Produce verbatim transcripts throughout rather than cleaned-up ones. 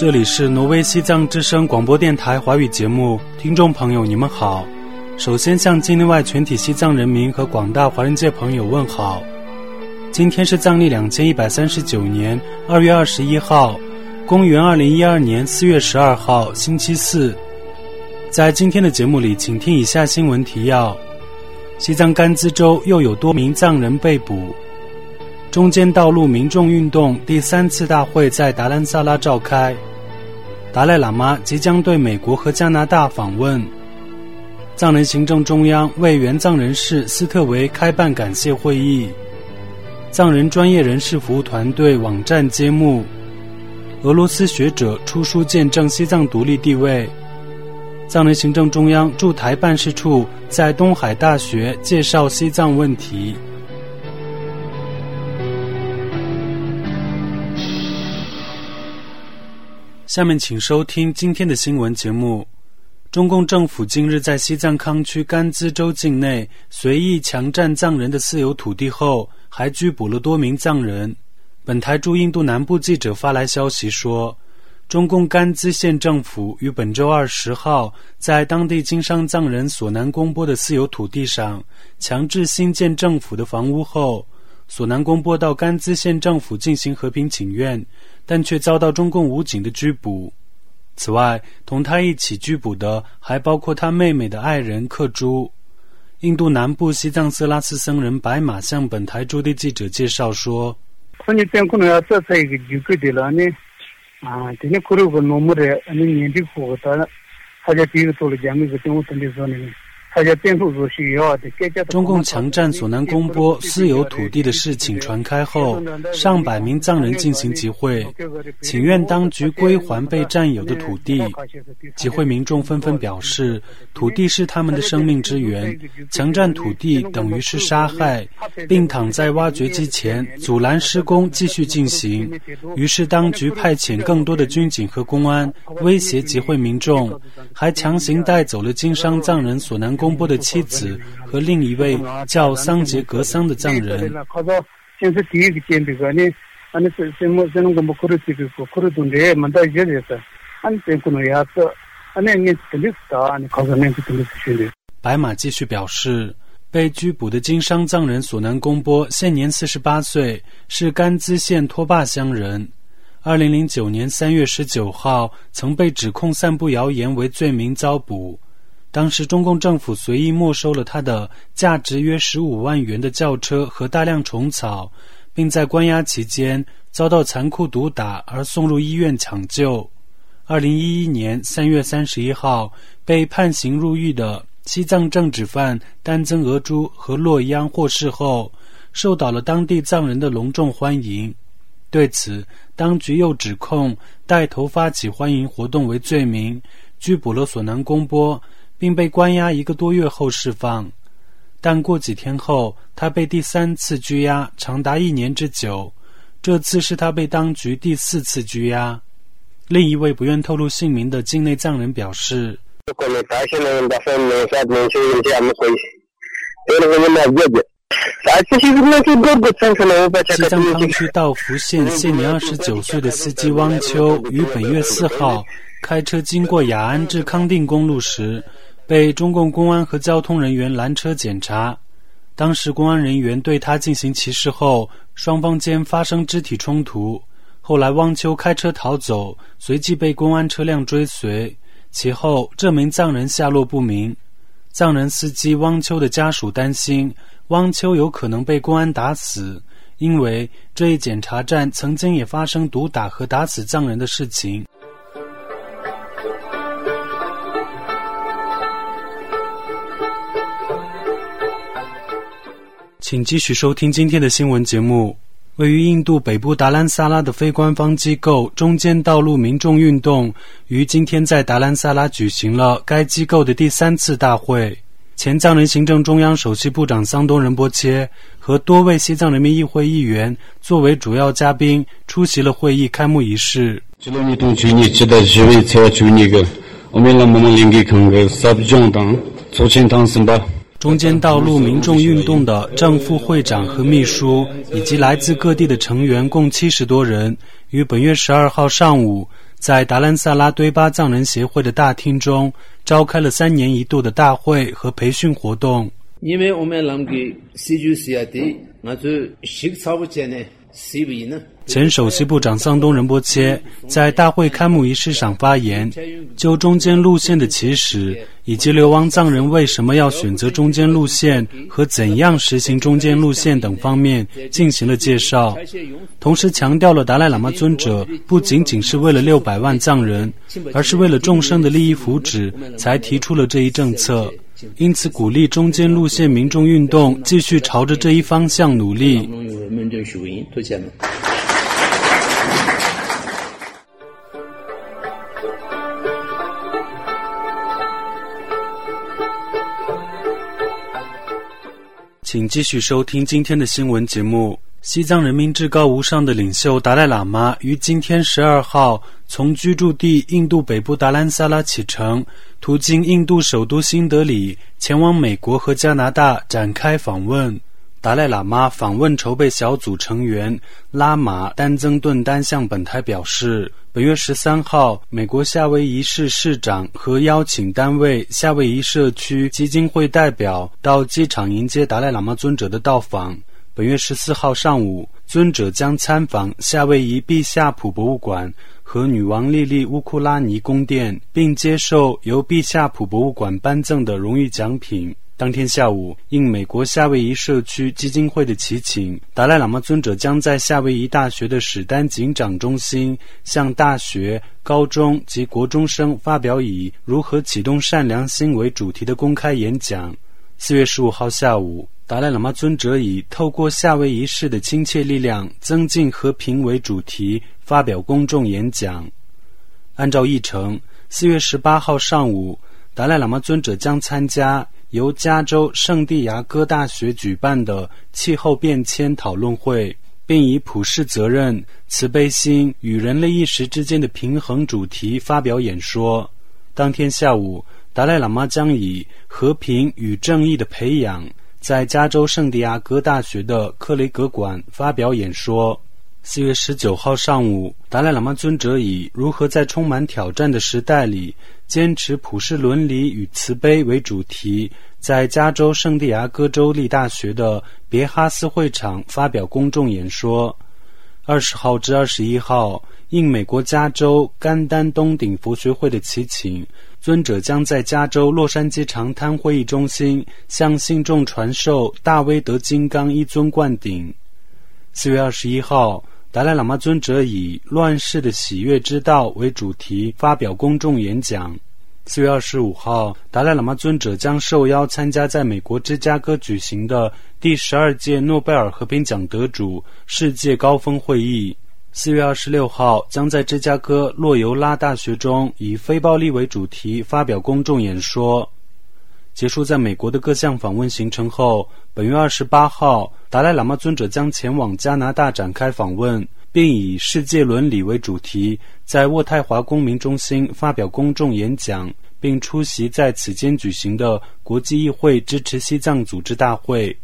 这里是挪威西藏之声广播电台华语节目，听众朋友你们好。首先向境内外全体西藏人民和广大华人界朋友问好。今天是藏历两千一百三十九年二月二十一号，公元二零一二年四月十二号，星期四。在今天的节目里，请听以下新闻提要：西藏甘孜州又有多名藏人被捕。中间道路民众运动第三次大会在达兰萨拉召开。达赖喇嘛即将对美国和加拿大访问。藏人行政中央为原藏人士斯特维开办感谢会议。藏人专业人士服务团队网站揭幕。俄罗斯学者出书见证西藏独立地位。藏人行政中央驻台办事处在东海大学介绍西藏问题。下面请收听今天的新闻节目。中共政府近日在西藏康区甘孜州境内随意强占藏人的私有土地后，还拘捕了多名藏人。本台驻印度南部记者发来消息说，中共甘孜县政府于本周二十号在当地经商藏人索南公波的私有土地上强制新建政府的房屋后，索南公波到甘孜县政府进行和平请愿，但却遭到中共武警的拘捕。此外，同他一起拘捕的还包括他妹妹的爱人克珠。印度南部西藏色拉斯僧人白马向本台驻地记者介绍说，中共强占索南公波私有土地的事情传开后，上百名藏人进行集会，请愿当局归还被占有的土地。集会民众纷纷表示，土地是他们的生命之源，强占土地等于是杀害，并躺在挖掘机前阻拦施工继续进行。于是当局派遣更多的军警和公安威胁集会民众，还强行带走了经商藏人索南公波的妻子和另一位叫桑杰格桑的藏人。白马继续表示，被拘捕的经商藏人索南公波现年四十八岁，是甘孜县托坝乡人。二零零九年三月十九号曾被指控散布谣言为罪名遭捕。当时中共政府随意没收了他的价值约十五万元的轿车和大量虫草，并在关押期间遭到残酷毒打而送入医院抢救。二零一一年三月三十一号被判刑入狱的西藏政治犯丹增额珠和洛央获释后，受到了当地藏人的隆重欢迎。对此，当局又指控带头发起欢迎活动为罪名，拘捕了索南公波，并被关押一个多月后释放。但过几天后，他被第三次拘押，长达一年之久。这次是他被当局第四次拘押。另一位不愿透露姓名的境内藏人表示，西藏康区道孚县现年二十九岁的司机汪秋于本月四号开车经过雅安至康定公路时，被中共公安和交通人员拦车检查。当时公安人员对他进行歧视后，双方间发生肢体冲突。后来汪秋开车逃走，随即被公安车辆追随。其后这名藏人下落不明。藏人司机汪秋的家属担心汪秋有可能被公安打死，因为这一检查站曾经也发生毒打和打死藏人的事情。请继续收听今天的新闻节目。位于印度北部达兰萨拉的非官方机构中间道路民众运动于今天在达兰萨拉举行了该机构的第三次大会。前藏人行政中央首席部长桑东仁波切和多位西藏人民议会议员作为主要嘉宾出席了会议开幕仪式。中间道路民众运动的正副会长和秘书以及来自各地的成员共七十多人，于本月十二号上午在达兰萨拉堆巴藏人协会的大厅中召开了三年一度的大会和培训活动。 因为我们能给西主西亚的那就习操不见呢西比呢。 前首席部长桑东仁波切在大会开幕仪式上发言，就中间路线的起始以及流亡藏人为什么要选择中间路线和怎样实行中间路线等方面进行了介绍，同时强调了达赖喇嘛尊者不仅仅是为了六百万藏人，而是为了众生的利益福祉才提出了这一政策，因此鼓励中间路线民众运动继续朝着这一方向努力。请继续收听今天的新闻节目。西藏人民至高无上的领袖达赖喇嘛于今天十二号从居住地印度北部达兰萨拉启程，途经印度首都新德里，前往美国和加拿大展开访问。达赖喇嘛访问筹备小组成员拉玛丹增顿丹向本台表示，本月十三号，美国夏威夷市市长和邀请单位夏威夷社区基金会代表到机场迎接达赖喇嘛尊者的到访。本月十四号上午，尊者将参访夏威夷毕夏普博物馆和女王莉莉乌库拉尼宫殿，并接受由毕夏普博物馆颁赠的荣誉奖品。当天下午，应美国夏威夷社区基金会的祈请，达赖喇嘛尊者将在夏威夷大学的史丹警长中心向大学、高中及国中生发表以如何启动善良心为主题的公开演讲。四月十五号下午，达赖喇嘛尊者以透过夏威夷市的亲切力量增进和平为主题发表公众演讲。按照议程，四月十八号上午，达赖喇嘛尊者将参加由加州圣地亚哥大学举办的气候变迁讨论会，并以普世责任、慈悲心与人类意识之间的平衡主题发表演说。当天下午，达赖喇嘛将以和平与正义的培养在加州圣地亚哥大学的克雷格馆发表演说。四月十九号上午，达赖喇嘛尊者以如何在充满挑战的时代里坚持普世伦理与慈悲为主题，在加州圣地亚哥州立大学的别哈斯会场发表公众演说。二十号至二十一号，应美国加州甘丹东顶佛学会的祈请，尊者将在加州洛杉矶长滩会议中心向信众传授大威德金刚一尊灌顶。四月二十一号，达赖喇嘛尊者以乱世的喜悦之道为主题发表公众演讲。四月二十五号，达赖喇嘛尊者将受邀参加在美国芝加哥举行的第十二届诺贝尔和平奖得主世界高峰会议。四月二十六号，将在芝加哥洛尤拉大学中以非暴力为主题发表公众演说。结束在美国的各项访问行程后，本月二十八号，达赖喇嘛尊者将前往加拿大展开访问，并以世界伦理为主题，在渥太华公民中心发表公众演讲，并出席在此间举行的国际议会支持西藏组织大会。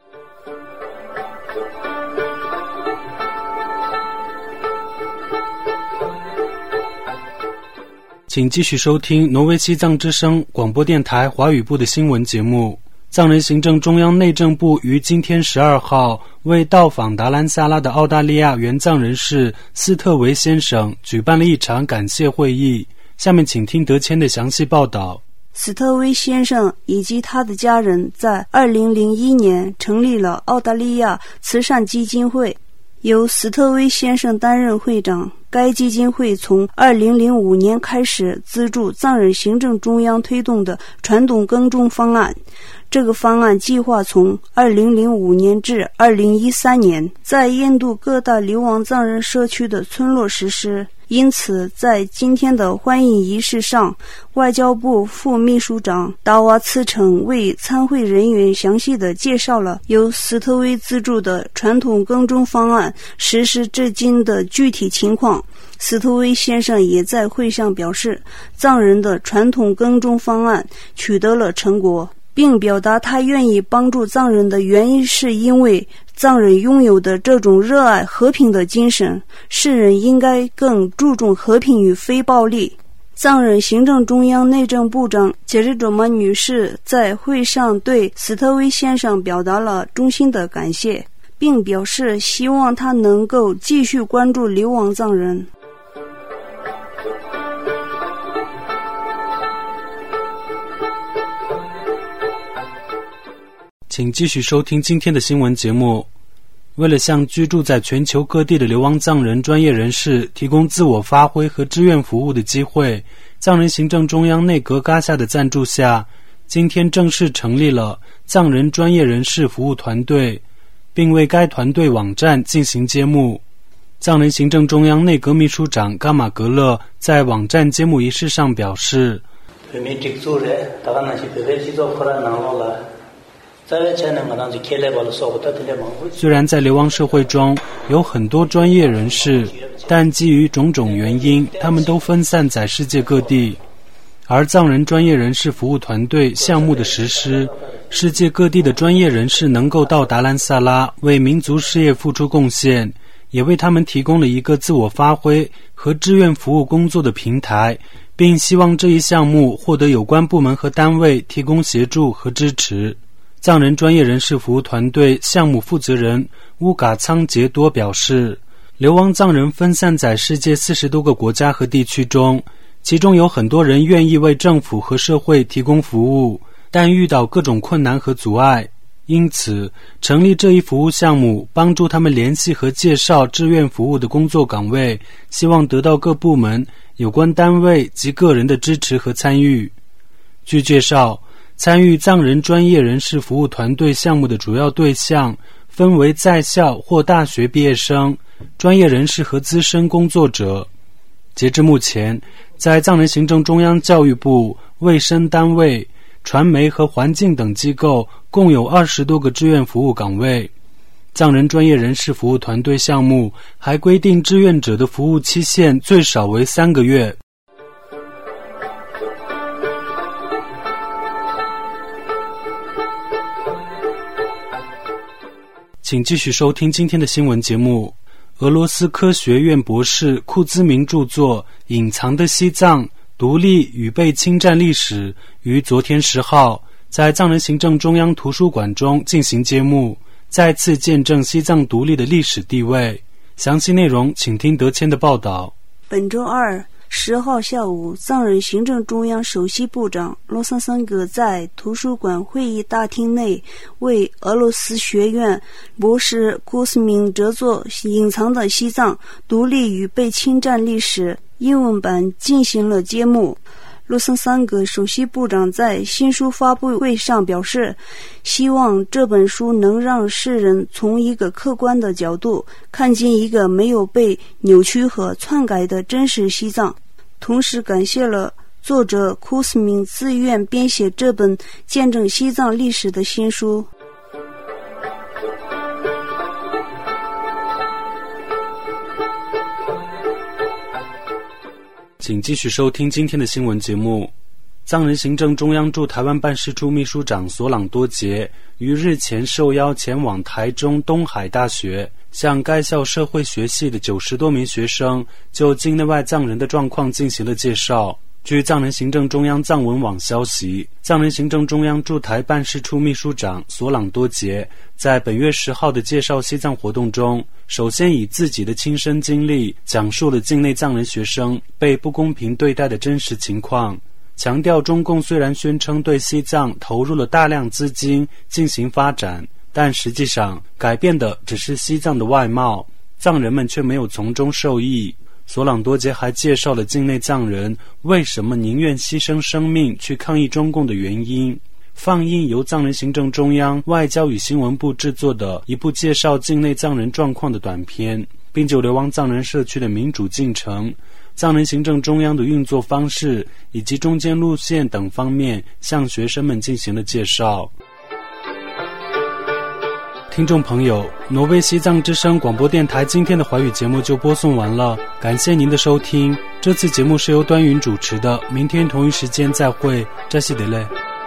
请继续收听挪威西藏之声广播电台华语部的新闻节目。藏人行政中央内政部于今天十二号为到访达兰萨拉的澳大利亚原藏人士斯特维先生举办了一场感谢会议。下面请听德谦的详细报道。 斯特维先生以及他的家人在二零零一年成立了澳大利亚慈善基金会，由斯特维先生担任会长。该基金会从二零零五年开始资助藏人行政中央推动的传统耕种方案。这个方案计划从二零零五年至二零一三年在印度各大流亡藏人社区的村落实施。因此，在今天的欢迎仪式上，外交部副秘书长达瓦茨城为参会人员详细地介绍了由斯特维资助的传统耕种方案实施至今的具体情况。斯特维先生也在会上表示，藏人的传统耕种方案取得了成果，并表达他愿意帮助藏人的原因是因为藏人拥有的这种热爱和平的精神，世人应该更注重和平与非暴力。藏人行政中央内政部长杰日卓玛女士在会上对斯特威先生表达了衷心的感谢，并表示希望他能够继续关注流亡藏人。 请继续收听今天的新闻节目。为了向居住在全球各地的流亡藏人专业人士提供自我发挥和志愿服务的机会，藏人行政中央内阁嘎夏的赞助下，今天正式成立了藏人专业人士服务团队，并为该团队网站进行揭幕。藏人行政中央内阁秘书长嘎玛格勒在网站揭幕仪式上表示，虽然在流亡社会中有很多专业人士，但基于种种原因，他们都分散在世界各地。而藏人专业人士服务团队项目的实施，世界各地的专业人士能够到达兰萨拉，为民族事业付出贡献，也为他们提供了一个自我发挥和志愿服务工作的平台，并希望这一项目获得有关部门和单位提供协助和支持。藏人专业人士服务团队项目负责人乌嘎仓杰多表示，流亡藏人分散在世界四十多个国家和地区中，其中有很多人愿意为政府和社会提供服务，但遇到各种困难和阻碍，因此成立这一服务项目，帮助他们联系和介绍志愿服务的工作岗位，希望得到各部门、有关单位及个人的支持和参与。据介绍，参与藏人专业人士服务团队项目的主要对象分为在校或大学毕业生、专业人士和资深工作者。截至目前，在藏人行政中央教育部、卫生单位、传媒和环境等机构共有二十多个志愿服务岗位。藏人专业人士服务团队项目还规定志愿者的服务期限最少为三个月。请继续收听今天的新闻节目。俄罗斯科学院博士库兹明著作《隐藏的西藏：独立与被侵占历史》于昨天十号在藏人行政中央图书馆中进行揭幕，再次见证西藏独立的历史地位。详细内容请听德谦的报道。 本周二十号下午，藏人行政中央首席部长罗桑桑格在图书馆会议大厅内为俄罗斯学院博士库斯明著作《隐藏的西藏：独立与被侵占历史》英文版进行了揭幕。罗桑桑格首席部长在新书发布会上表示，希望这本书能让世人从一个客观的角度看见一个没有被扭曲和篡改的真实西藏，同时感谢了作者库斯明自愿编写这本见证西藏历史的新书。 请继续收听今天的新闻节目。藏人行政中央驻台湾办事处秘书长索朗多杰于日前受邀前往台中东海大学，向该校社会学系的九十多名学生就境内外藏人的状况进行了介绍。据藏人行政中央藏文网消息，藏人行政中央驻台办事处秘书长索朗多杰在本月十号的介绍西藏活动中，首先以自己的亲身经历讲述了境内藏人学生被不公平对待的真实情况，强调中共虽然宣称对西藏投入了大量资金进行发展，但实际上改变的只是西藏的外貌，藏人们却没有从中受益。索朗多杰还介绍了境内藏人为什么宁愿牺牲生命去抗议中共的原因，放映由藏人行政中央外交与新闻部制作的一部介绍境内藏人状况的短片，并就流亡藏人社区的民主进程、藏人行政中央的运作方式以及中间路线等方面向学生们进行了介绍。听众朋友，挪威西藏之声广播电台今天的华语节目就播送完了，感谢您的收听。这次节目是由端云主持的，明天同一时间再会，扎西德勒。